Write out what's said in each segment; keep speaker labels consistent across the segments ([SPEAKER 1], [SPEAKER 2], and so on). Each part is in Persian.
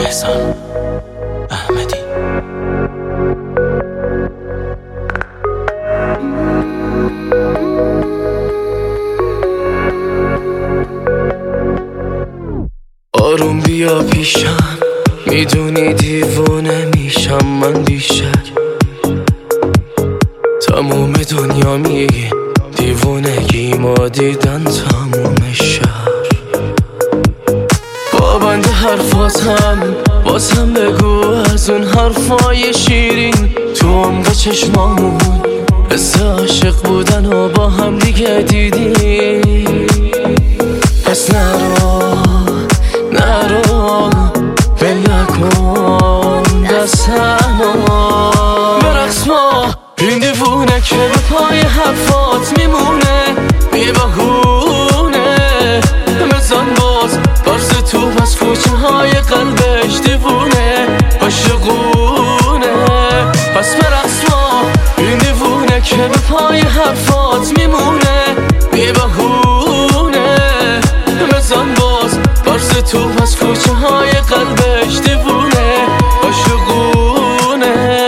[SPEAKER 1] احسان احمدی.
[SPEAKER 2] آروم بیا پیشم، میدونی دیوونه میشم من بیشتر. تموم دنیا میگه دیوونگی ما دیدن تموم شهر. با بند حرفاتم بازم بگو از اون حرفای شیرین تو عمق چشمامون حس عاشق بودن و با هم دیگه دیدی. پس نرو ول نکن دستمو، برقص ما این دیوونه که به پای حرفات میمونه. بی بهونه بزن باز برز تو از کوچه های قلبش دیوونه عاشقونه. پس برقص ما این دیوونه که به پای حرفات میمونه. بی بهونه بزن باز برز تو از کوچه های قلبش دیوونه عاشقونه.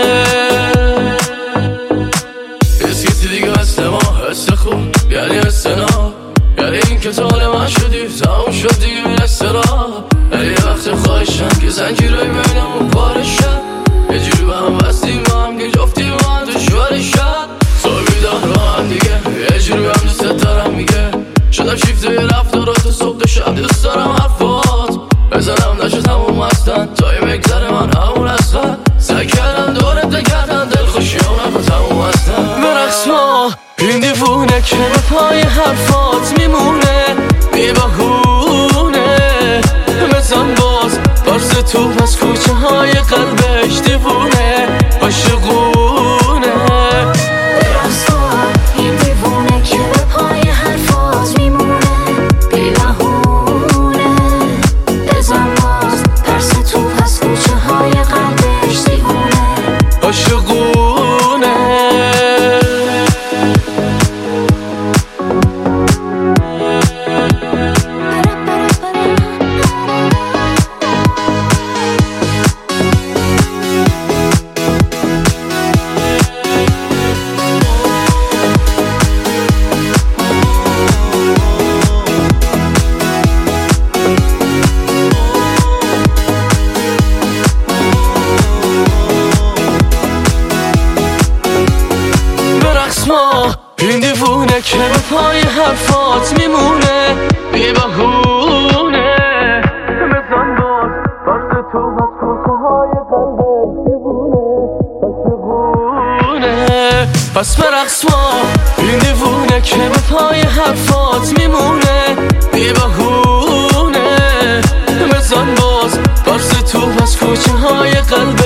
[SPEAKER 2] اسکیتی دیگه هست ما حس خوب یعنی حس ناب، یعنی این که طال من شدی تمام شد دیگه این استراب. ولی یه وقت خواهشم که زنجیرهای بینمون پاره شد، یه جوری به هم بستیم با هم که جفتی با هم دشوار شد. صبح بیدار با هم دیگه یه جوری هم دوست دارم میگه شدم شیفته رفتارات صبح تا شب دوست دارم حرفات بزنم نشد همون مستن تا یه مگذره من همون اصلا سعی کردم دورت نگردن دل خوشی اونم با تموم هستن. برقص ما این دیوونه که به پای حرفات میمونه. بی بهونه بزن باز برز تو از کوچه های قلبش دیوونه عاشقونه.
[SPEAKER 3] برقص ما این دیوونه که به پای حرفات میمونه. بی بهونه بزن باز برز تو از کوچه های قلبش دیوونه
[SPEAKER 2] عاشقونه. این دیوونه که به پای حرفات میمونه. بی بهونه بزن باز برز تو از کوچه های قلبش دیوونه عاشقونه. پس برقص ما این دیوونه که به پای حرفات میمونه. بی بهونه بزن باز برز تو از کوچه های قلبش